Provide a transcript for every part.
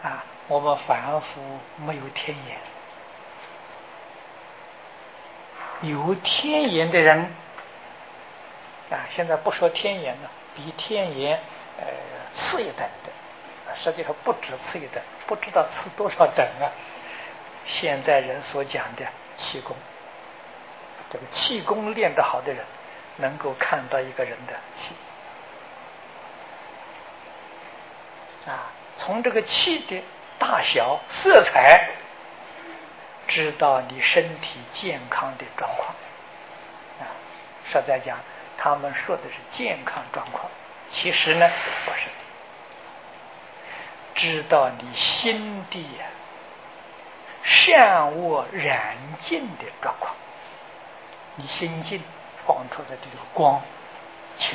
我们凡夫没有天眼，有天眼的人现在不说天眼了，比天眼次一等的，实际上不止次一等，不知道次多少等啊。现在人所讲的气功，这个气功练得好的人，能够看到一个人的气从这个气的大小、色彩，知道你身体健康的状况实在讲，他们说的是健康状况，其实呢不是的，知道你心地善恶染净的状况，你心净放出的这个光清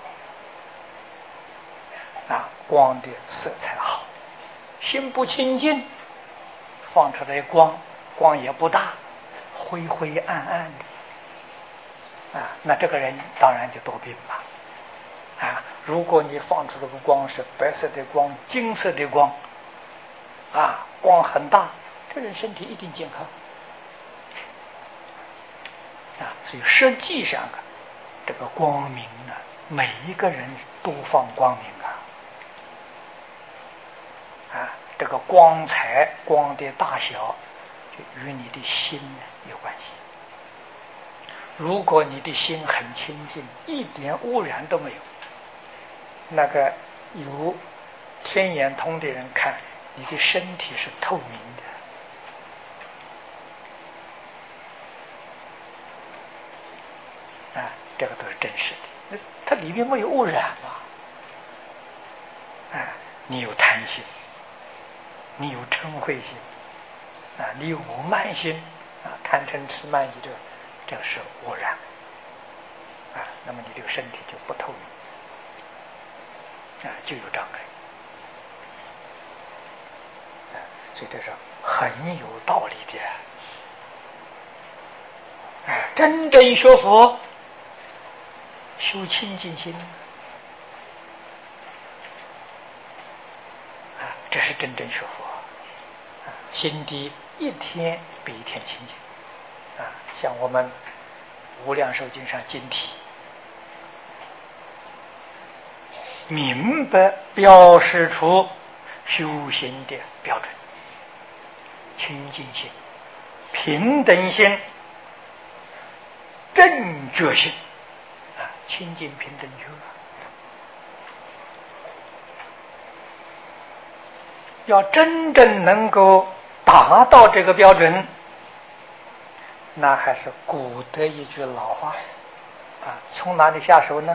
光的色彩好，心不清净，放出来光也不大，灰灰暗暗的那这个人当然就多病了如果你放出这个光是白色的光、金色的光光很大，这人身体一定健康所以实际上这个光明每一个人都放光明这个光彩、光的大小就与你的心有关系。如果你的心很清净，一点污染都没有，那个有天眼通的人看你的身体是透明的这个都是真实的，它里面没有污染你有贪心，你有嗔恚心你有无慢心贪嗔痴慢疑，这个是污染那么你这个身体就不透明就有障碍所以这是很有道理的真正学佛修清净心这是真正学佛心地一天比一天清净像我们无量寿经上经题明白标示出修行的标准，清净心、平等心、正觉心清净平等觉要真正能够达到这个标准，那还是古的一句老话从哪里下手呢？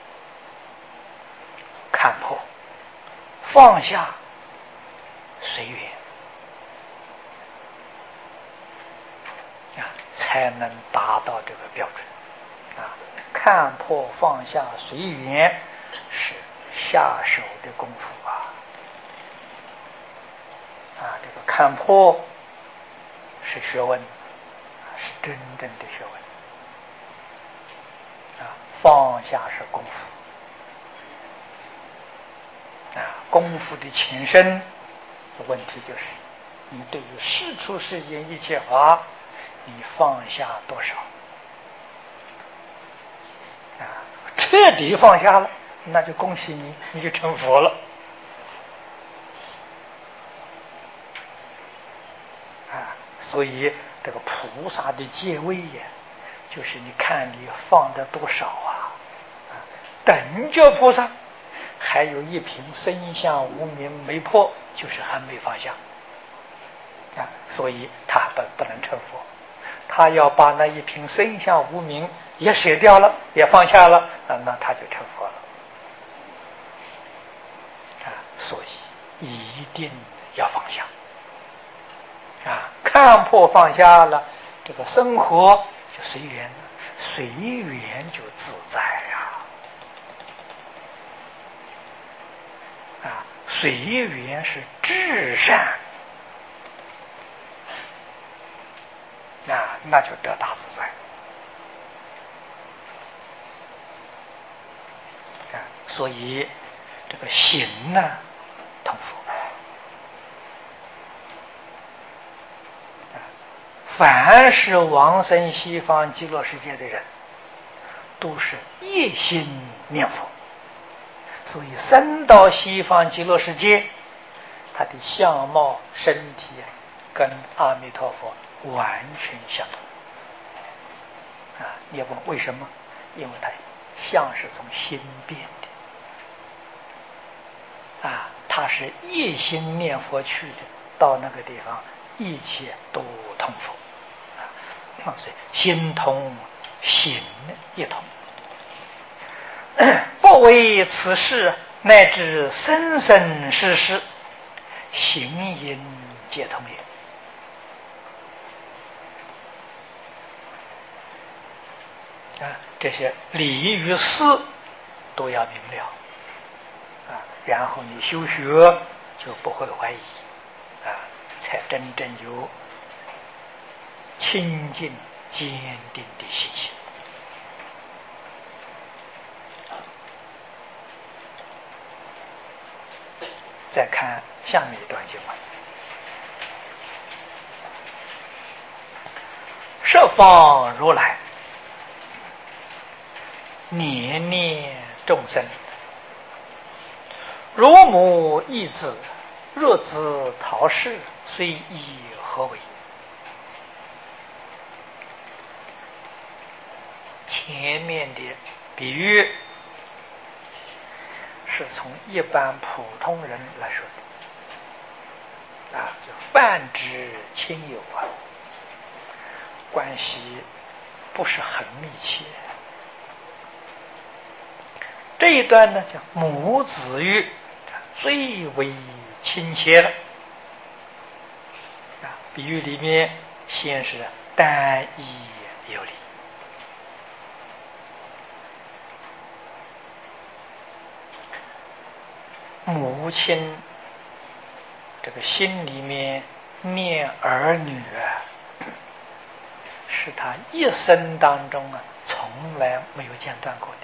看破放下随缘才能达到这个标准看破放下随缘是下手的功夫这个看破是学问，是真正的学问放下是功夫功夫的前身问题就是你对于世出世间一切法你放下多少彻底放下了，那就恭喜你，你就成佛了所以这个菩萨的戒位就是你看你放的多少等觉菩萨还有一瓶身相无明没破，就是还没放下所以他不能成佛，他要把那一瓶身相无明也舍掉了，也放下了那他就成佛了所以一定要放下看破放下了，这个生活就随缘，随缘就自在随缘是至善那就得大自在所以这个行呢同佛凡是往生西方极乐世界的人，都是一心念佛，所以生到西方极乐世界，他的相貌身体跟阿弥陀佛完全相同。你要问为什么？因为他相是从心变的，他是一心念佛去的，到那个地方一切都通佛，所以心通行一通，不为此事，乃至生生世世，行因皆通也。这些理与事都要明了，然后你修学就不会怀疑，才真正有清净坚定的信心。再看下面一段经文：十方如来念念众生，如母忆子，若知陶氏，虽以何为？前面的比喻是从一般普通人来说的，就泛指亲友关系不是很密切。这一段呢叫母子喻，最为亲切了。比喻里面先是单一有理，母亲这个心里面念儿女是他一生当中从来没有间断过的。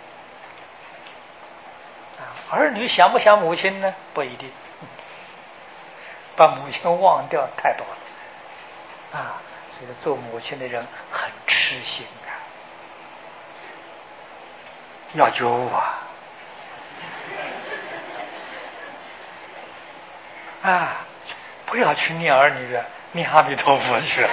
儿女想不想母亲呢？不一定，把母亲忘掉太多了所以做母亲的人很痴心要救不要去念儿女念阿弥陀佛去了。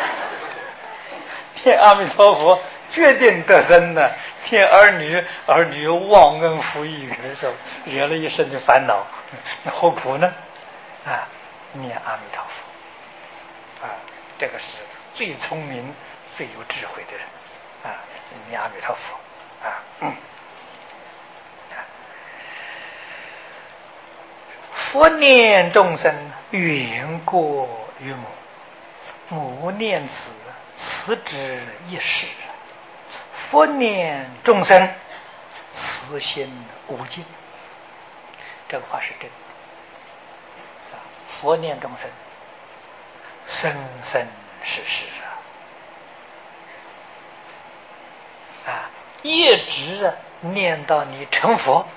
念阿弥陀佛决定得生呢，念儿女忘恩负义的时候，惹了一身的烦恼，那何苦呢？念阿弥陀佛这个是最聪明最有智慧的人念阿弥陀佛佛念众生远过于母，母念子慈之一时，佛念众生慈心无尽。这个话是真的佛念众生生生世世一直念到你成佛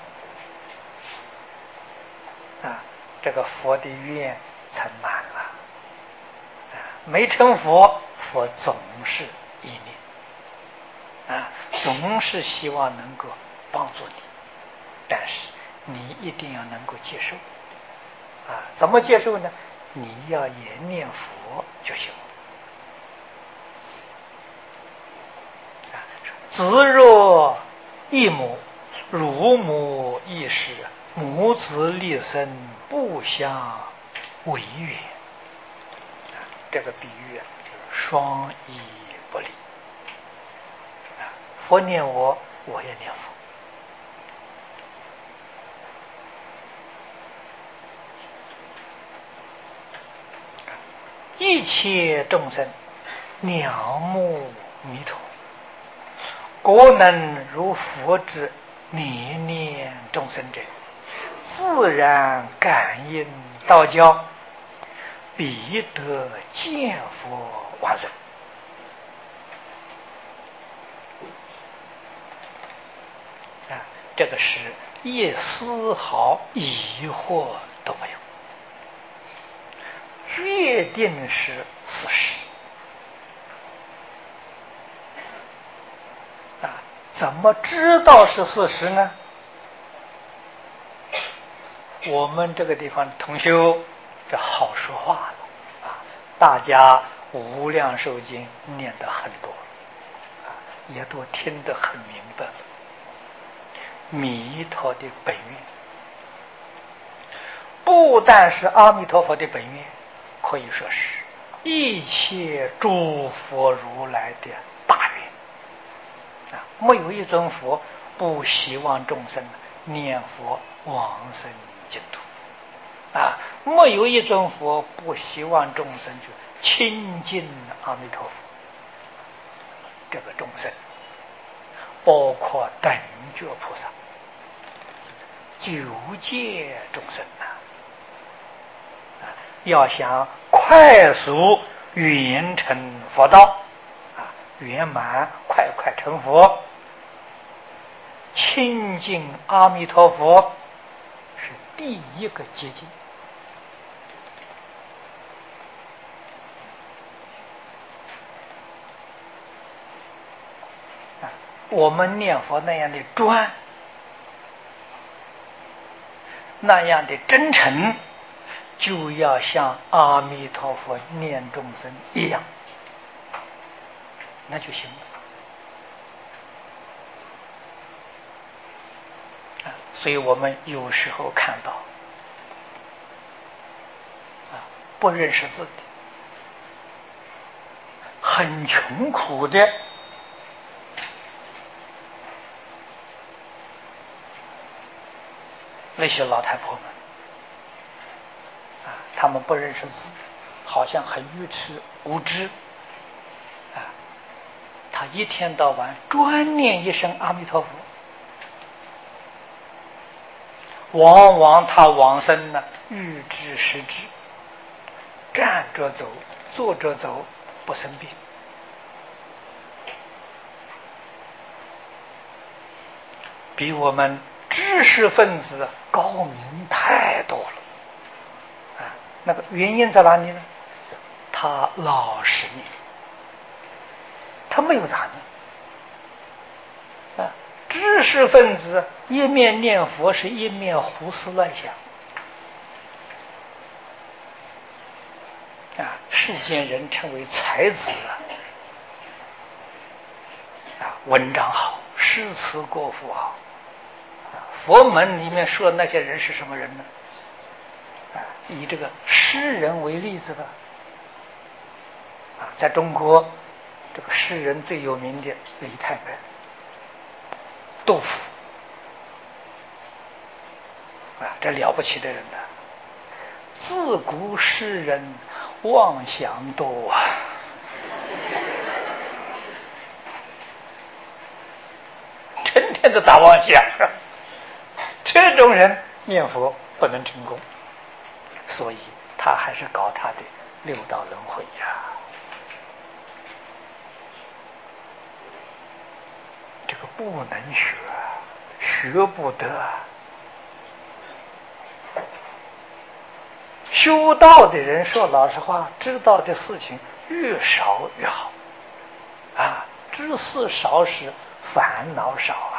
这个佛的愿成满了没成佛，佛总是一念总是希望能够帮助你，但是你一定要能够接受怎么接受呢？你要也念佛就行。子若忆母，乳母忆时，母子立身不相违约。这个比喻就是双依不离佛念我，我也念佛。一切众生仰慕弥陀，果能如佛之念念众生者，自然感应道交，必得见佛往生。这个是一丝毫疑惑都没有，决定是事实怎么知道是事实呢？我们这个地方的同修这好说话了啊，大家无量寿经念得很多啊，也都听得很明白了。弥陀的本愿不但是阿弥陀佛的本愿，可以说是一切诸佛如来的大愿啊！没有一尊佛不希望众生念佛往生净土啊！没有一尊佛不希望众生去亲近阿弥陀佛。这个众生包括等觉菩萨、九界众生要想快速圆成佛道圆满快快成佛，亲近阿弥陀佛是第一个捷径我们念佛那样的专，那样的真诚，就要像阿弥陀佛念众生一样，那就行了。所以我们有时候看到不认识字的很穷苦的那些老太婆们他们不认识字，好像很愚痴无知他一天到晚专念一声阿弥陀佛，往往他往生呢预知时至，站着走坐着走不生病。比我们知识分子高明太多了那个原因在哪里呢？他老实念，他没有杂念知识分子一面念佛是一面胡思乱想世间人称为才子文章好，诗词歌赋好佛门里面说的那些人是什么人呢？以这个诗人为例子吧在中国这个诗人最有名的李太白、杜甫这了不起的人呢。自古诗人妄想多天天的打妄想这种人念佛不能成功，所以他还是搞他的六道轮回这个不能学，学不得修道的人说老实话，知道的事情越少越好知识少时烦恼少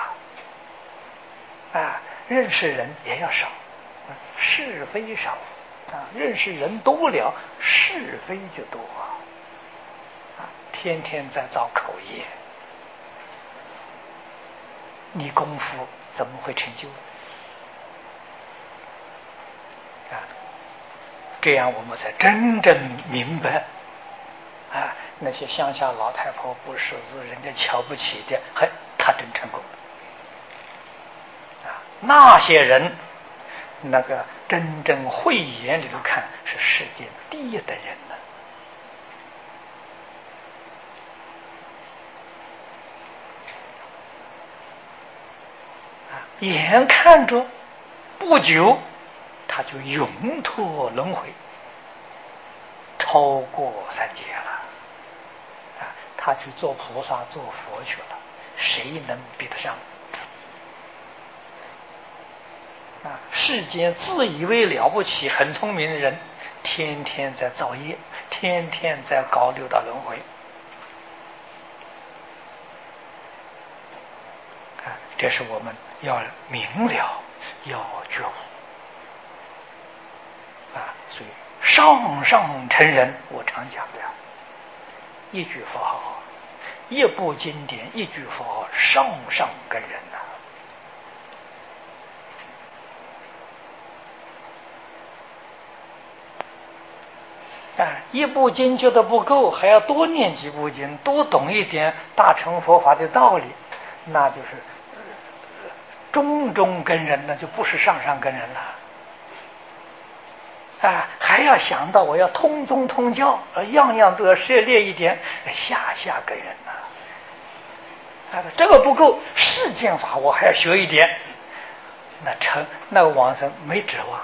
认识人也要少是非少认识人多了是非就多天天在造口业，你功夫怎么会成就这样我们才真正明白那些乡下老太婆不识字，人家瞧不起的，他真成功那些人那个真正慧眼里头看是世间第一等人眼看着不久他就永脱轮回，超过三界了他去做菩萨做佛去了，谁能比得上世间自以为了不起很聪明的人，天天在造业，天天在搞六道轮回这是我们要明了，要觉悟啊。所以上上成人，我常讲的，一句佛号，一部经典，一句佛号，上上跟人呐。一部经觉得不够，还要多念几部经，多懂一点大乘佛法的道理，那就是中中跟人呢，就不是上上跟人了。还要想到我要通宗通教，样样都要涉猎一点，下下跟人呐。这个不够，世间法我还要学一点，那个往生没指望了。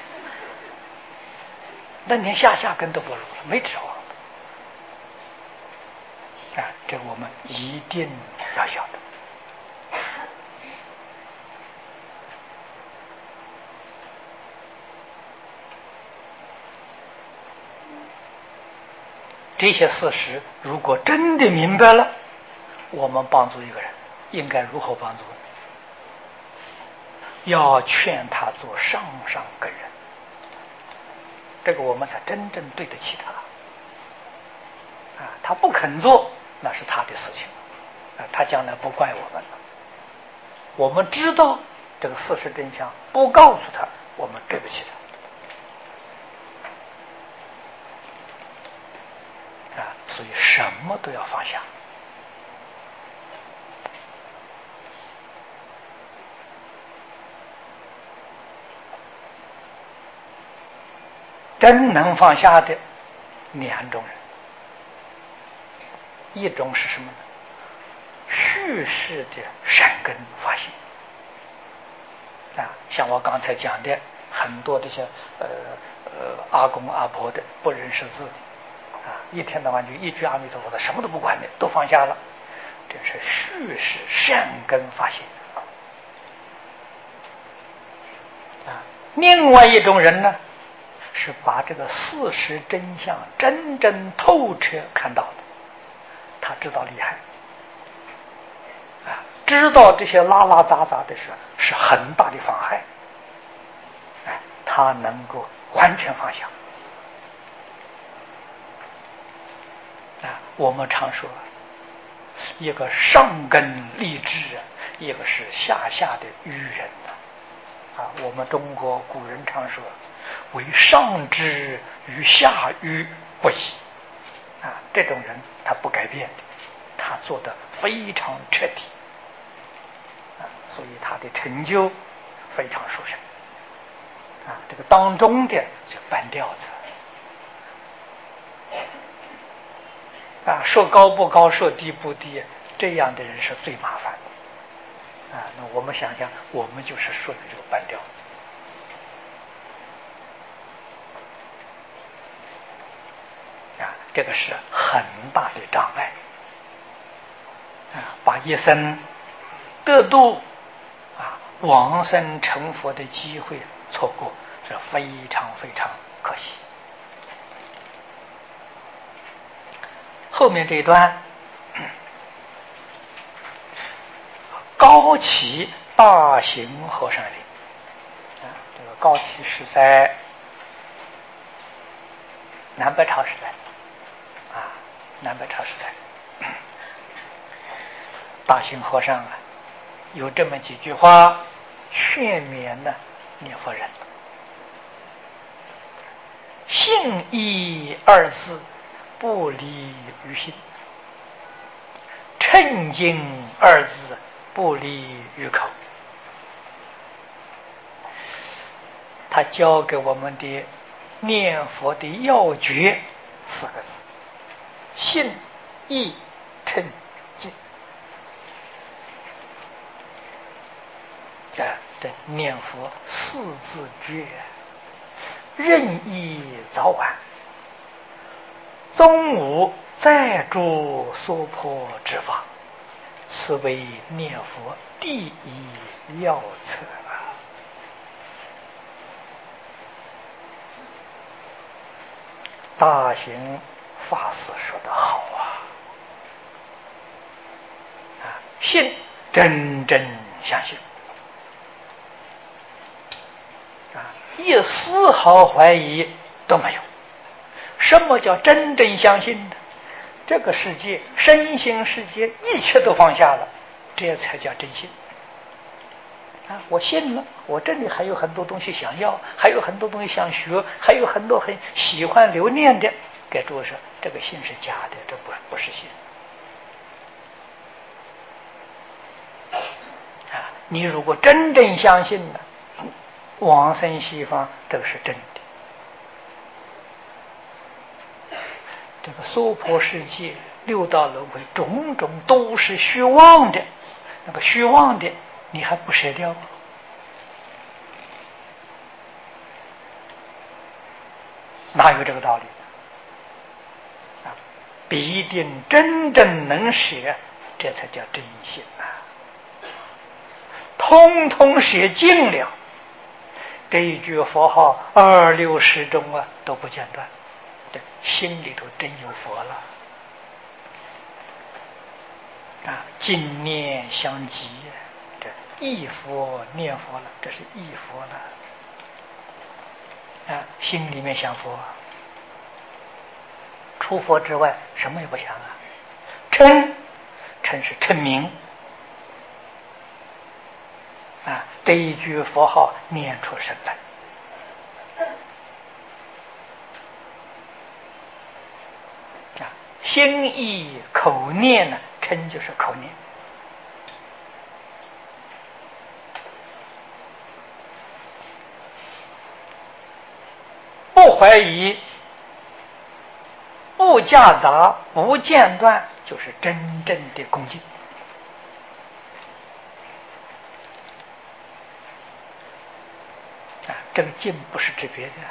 那连下根都不如了，没指望这我们一定要晓得。这些事实如果真的明白了，我们帮助一个人应该如何帮助？要劝他做上上根人，这个我们才真正对得起他。他不肯做，那是他的事情，他将来不怪我们了。我们知道这个事实真相，不告诉他，我们对不起他。所以什么都要放下。真能放下的两种人，一种是什么呢？叙事的善根发现像我刚才讲的，很多这些阿公阿婆的不认识字的一天到晚就一句阿弥陀佛的，什么都不管的，都放下了，这是叙事善根发现另外一种人呢，是把这个事实真相真正透彻看到的，他知道厉害知道这些拉拉杂杂的事是很大的妨害他能够完全放下我们常说一个上根立志一个是下的愚人我们中国古人常说为上智与下愚不移这种人他不改变的，他做得非常彻底所以他的成就非常殊胜这个当中的是半吊子说高不高，说低不低，这样的人是最麻烦的那我们想想，我们就是说的这个半吊子这个是很大的障碍把一生得度往生成佛的机会错过，是非常非常可惜。后面这一段，高启大行和尚林这个高启是在南北朝时代南北朝时代大行和尚有这么几句话劝勉念佛人：信义二字不离于心，称经二字不离于口。他教给我们的念佛的要诀4个字：信义称经。这念佛4字诀，任意早晚，中午再著娑婆之法，此为念佛第一要策大行法师说得好信真正相信啊，一丝毫怀疑都没有。什么叫真正相信呢？这个世界，身心世界，一切都放下了，这才叫真信啊！我信了，我这里还有很多东西想要，还有很多东西想学，还有很多很喜欢留念的。给诸位说，这个信是假的，这不是信啊！你如果真正相信了，往生西方都是真的。这个娑婆世界、六道轮回，种种都是虚妄的，那个虚妄的你还不舍掉吗？哪有这个道理啊？必定真正能舍，这才叫真心啊！通通舍尽了，这一句佛号二六时中啊都不间断，这心里头真有佛了啊！净念相继，这忆佛念佛了，这是忆佛了啊！心里面想佛，除佛之外什么也不想啊。称是称名啊，这一句佛号念出神来啊，心意口念呢，称就是口念。不怀疑，不夹杂，不间断，就是真正的恭敬啊！这个敬不是指别的，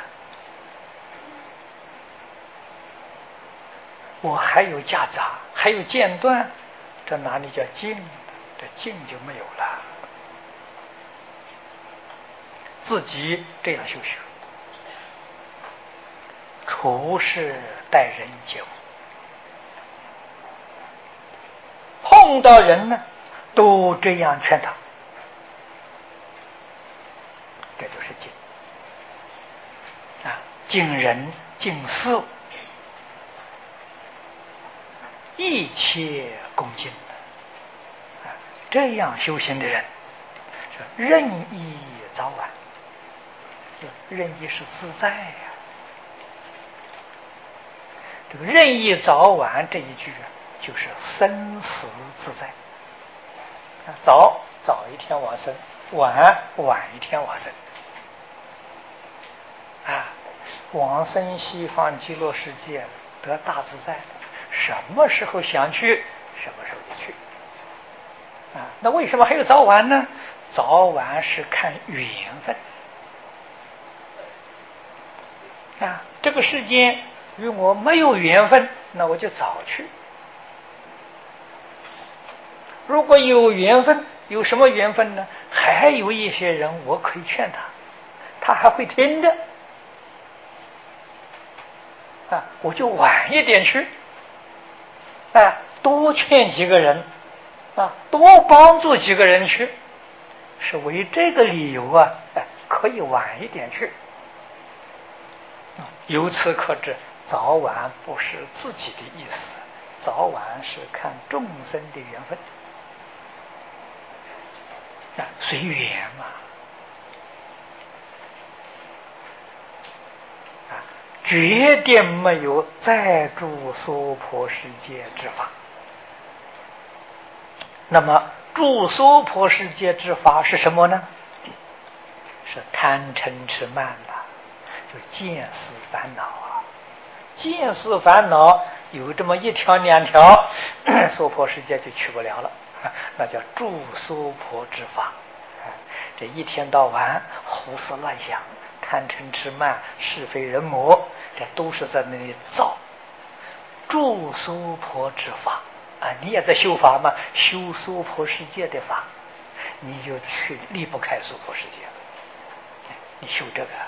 我还有夹杂，还有间断，这哪里叫敬？这敬就没有了。自己这样修学，处事待人接物，碰到人呢都这样劝他，这就是敬啊！敬人敬事，一切恭敬啊！这样修行的人，任意早晚，任意是自在呀。这个任意早晚这一句就是生死自在早一天往生，晚一天往生啊！往生西方极乐世界得大自在，什么时候想去什么时候就去啊！那为什么还有早晚呢？早晚是看缘分啊！这个世间与我没有缘分，那我就早去。如果有缘分，有什么缘分呢？还有一些人我可以劝他，他还会听的啊，我就晚一点去啊，多劝几个人啊，多帮助几个人去，是为这个理由啊，可以晚一点去。由此可知，早晚不是自己的意思，早晚是看众生的缘分啊，随缘嘛啊，绝对没有再住娑婆世界之法。那么住娑婆世界之法是什么呢？是贪嗔痴慢了，就见思烦恼啊！见思烦恼有这么一条两条，娑婆世界就去不了了，那叫住娑婆之法。这一天到晚胡思乱想，贪嗔痴慢，是非人魔，这都是在那里造住娑婆之法啊！你也在修法嘛，修娑婆世界的法，你就去离不开娑婆世界了。你修这个，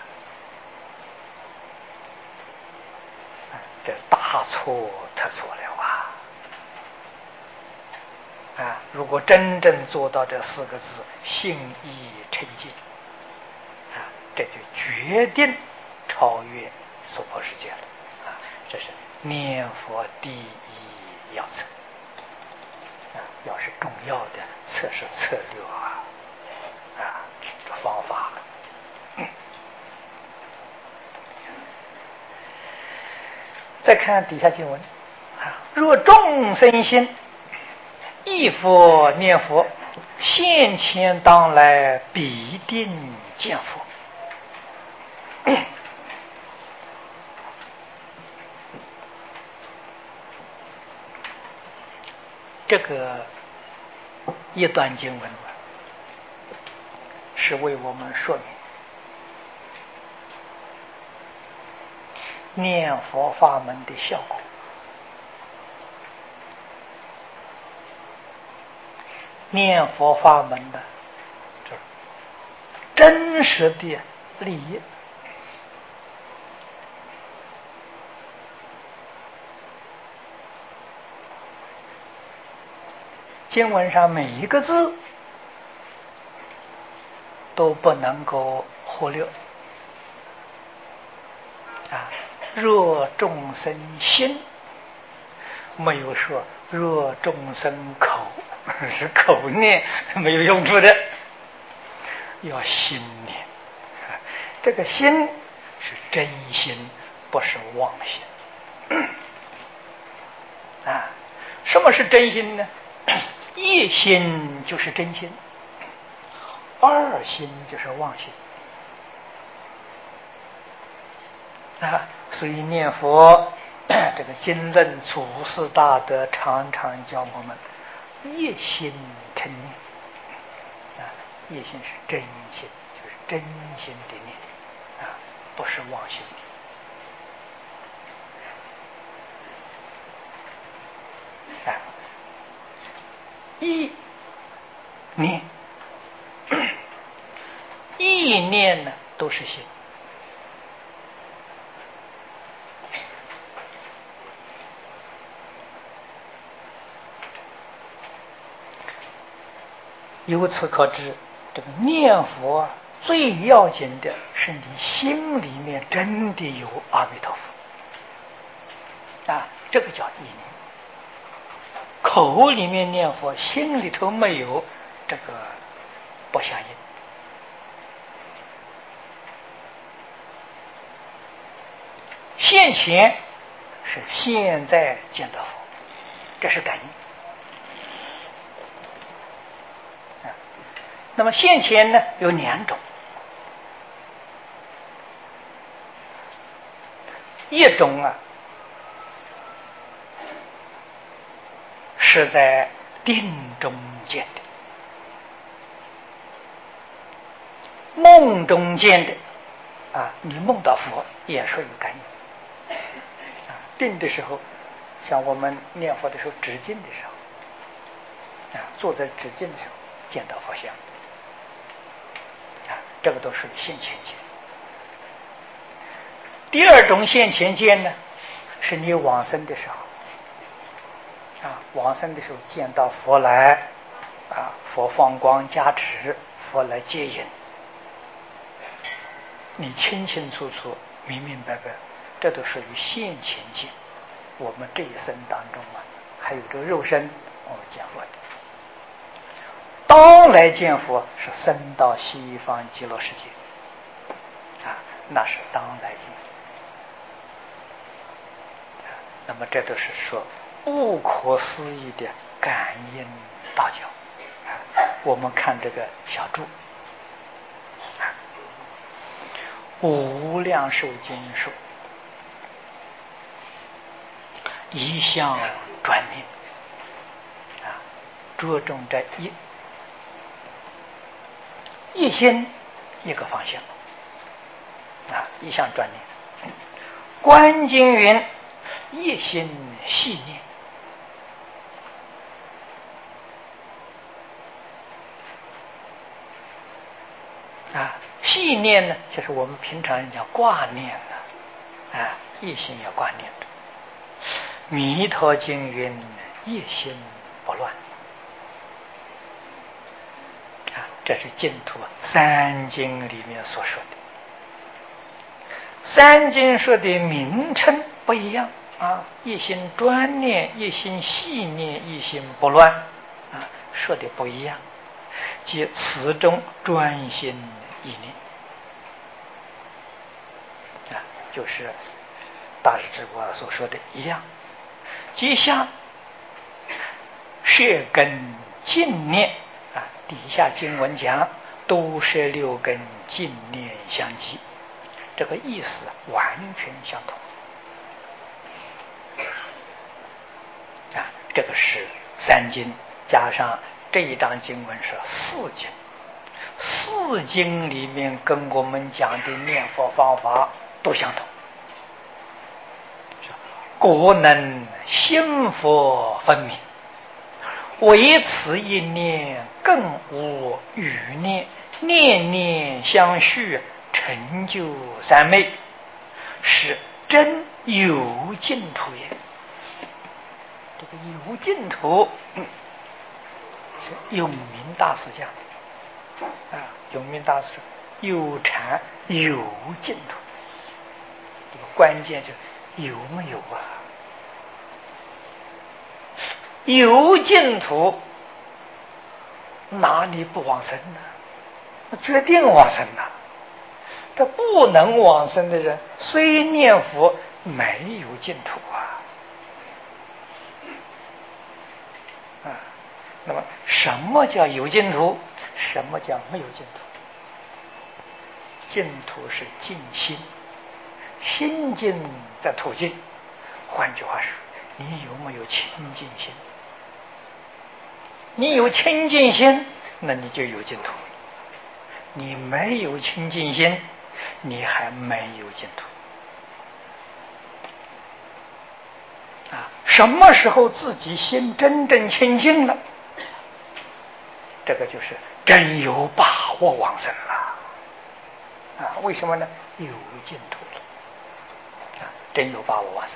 这大错特错了啊！ 如果真正做到这4个字，信义称净，这就决定超越娑婆世界了。这是念佛第一要策，要是重要的测试策略方法。再看底下经文，若众生心忆佛念佛，现前当来必定见佛。这个一段经文是为我们说明念佛法门的效果。念佛法门的真实的利益，经文上每一个字都不能够忽略。若众生心，没有说若众生口，是口念没有用处的，要心念。这个心是真心，不是妄心。什么是真心呢？一心就是真心，二心就是妄心。所以念佛这个经论祖师大德常常教我们一心称念。一心是真心，就是真心的念，不是妄心。意念，意念呢都是心。由此可知，这个念佛最要紧的是你心里面真的有阿弥陀佛，这个叫意念。口里面念佛，心里头没有，这个不相应。现前是现在见到佛，这是感应。那么现前呢有2种，一种是在定中见的，梦中见的，你梦到佛也是有感应。定的时候，像我们念佛的时候止静的时候，坐在止静的时候见到佛像，这个都是现前见。第二种现前见呢，是你往生的时候，往生的时候见到佛来，佛放光加持，佛来接引，你清清楚楚、明明白白，这都属于现前见。我们这一生当中还有这个肉身，我们见佛的。当来见佛是升到西方极乐世界，那是当来见。那么这都是说不可思议的感应大教。我们看这个小注，无量寿经说，一向转念，着重在一心一个方向，一向转念。观经云：一心细念。细念呢，就是我们平常人讲挂念的，一心要挂念的。弥陀经云：一心不乱。 这是净土三经里面所说的。三经说的名称不一样啊，一心专念，一心细念，一心不乱啊，说的不一样。即此中专心一念啊，就是大师之国所说的一样。即像舌根净念啊，底下经文讲都是六根净念相继，这个意思完全相同啊。这个是三经加上这一章经文是四经，四经里面跟我们讲的念佛方法都相同。故能心佛分明，唯此一念更无余念，念念相续，成就三昧，是真有净土也。这个有净土是永明大师讲的啊，永明大师说有禅有净土，这个关键就是有没有啊？有净土，哪里不往生呢？那决定往生呐！这不能往生的人，虽念佛没有净土啊！那么什么叫有净土？什么叫没有净土？净土是净心，心净则土净。换句话说，你有没有清净心？你有清净心，那你就有净土；你没有清净心，你还没有净土。啊，什么时候自己心真正清净了，这个就是真有把握往生了。啊，为什么呢？有净土了，啊，真有把握往生。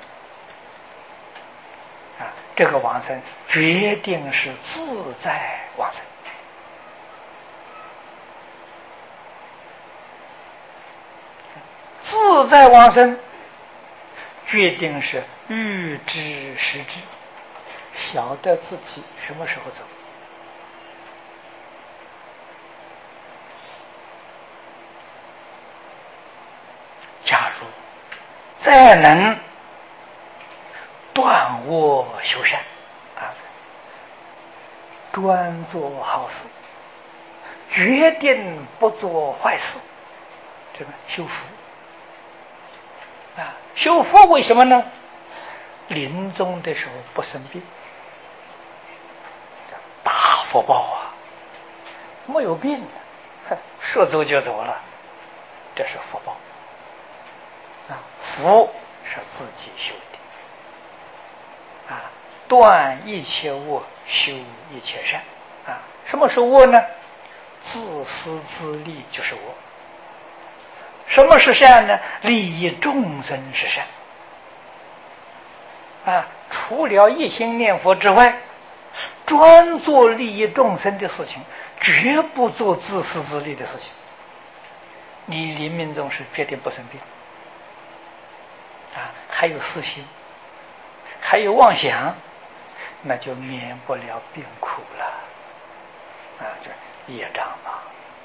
啊，这个往生决定是自在往生。自在往生决定是预知时知，晓得自己什么时候走。假如再能断恶修善啊，专做好事，决定不做坏事，这个修福啊，修福为什么呢？临终的时候不生病，大福报啊！没有病，说走就走了，这是福报啊！福是自己修的啊，断一切恶，修一切善啊。什么是恶呢？自私自利就是恶。什么是善呢？利益众生是善啊。除了一心念佛之外，专做利益众生的事情，绝不做自私自利的事情。你临命终时决定不生病啊，还有私心，还有妄想，那就免不了病苦了啊，这业障嘛。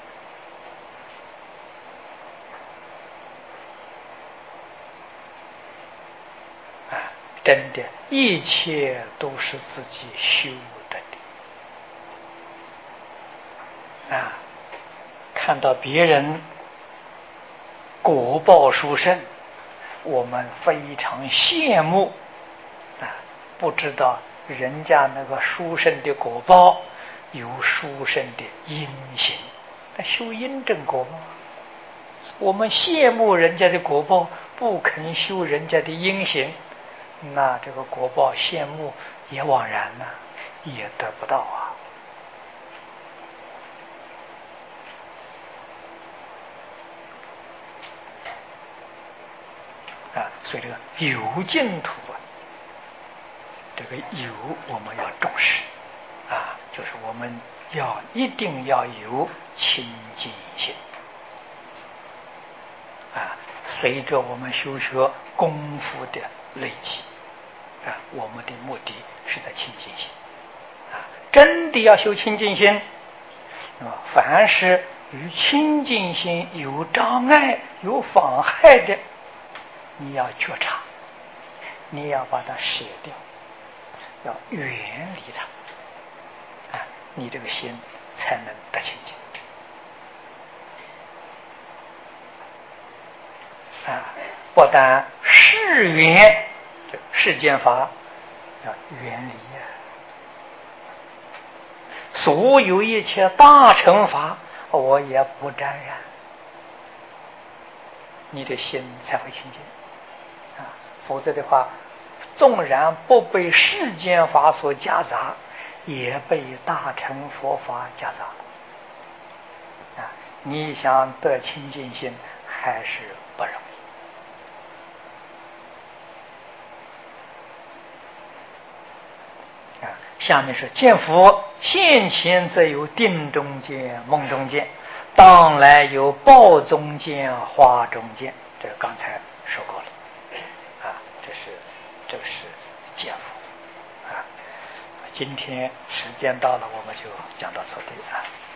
啊，真的，一切都是自己修的啊！看到别人果报殊胜，我们非常羡慕啊！不知道人家那个殊胜的果报有殊胜的因行，那修因正果吗？我们羡慕人家的果报，不肯修人家的因行，那这个果报羡慕也枉然了，也得不到啊！啊，所以这个有净土啊，这个有我们要重视啊，就是我们一定要有清净心啊！随着我们修学功夫的累积啊，我们的目的是在清净心啊！真的要修清净心啊，凡是与清净心有障碍、有妨害的，你要觉察，你要把它舍掉，要远离它啊，你这个心才能得清净啊！不但世缘世间法要远离呀，所有一切大乘法我也不沾染，你的心才会清净啊！否则的话，纵然不被世间法所夹杂，也被大乘佛法夹杂啊！你想得清净心还是不容易啊！下面是见佛现前则有定中见、梦中见，当来有报中见、花中见，这刚才说过了啊！这是见佛啊！今天时间到了，我们就讲到这里啊。